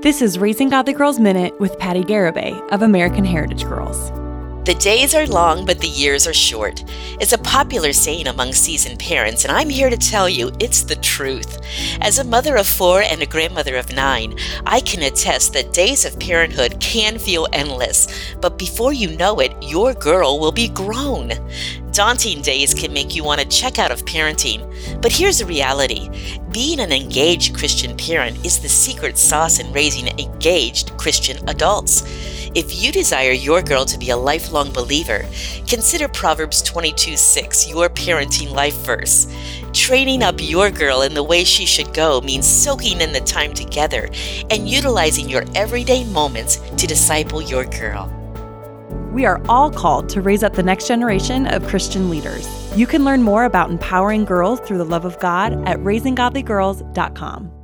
This is Raising Godly Girls Minute with Patty Garibay of American Heritage Girls. The days are long, but the years are short. It's a popular saying among seasoned parents, and I'm here to tell you it's the truth. As a mother of 4 and a grandmother of 9, I can attest that days of parenthood can feel endless, but before you know it, your girl will be grown. Daunting days can make you want to check out of parenting, but here's the reality. Being an engaged Christian parent is the secret sauce in raising engaged Christian adults. If you desire your girl to be a lifelong believer, consider Proverbs 22:6, your parenting life verse. Training up your girl in the way she should go means soaking in the time together and utilizing your everyday moments to disciple your girl. We are all called to raise up the next generation of Christian leaders. You can learn more about empowering girls through the love of God at raisinggodlygirls.com.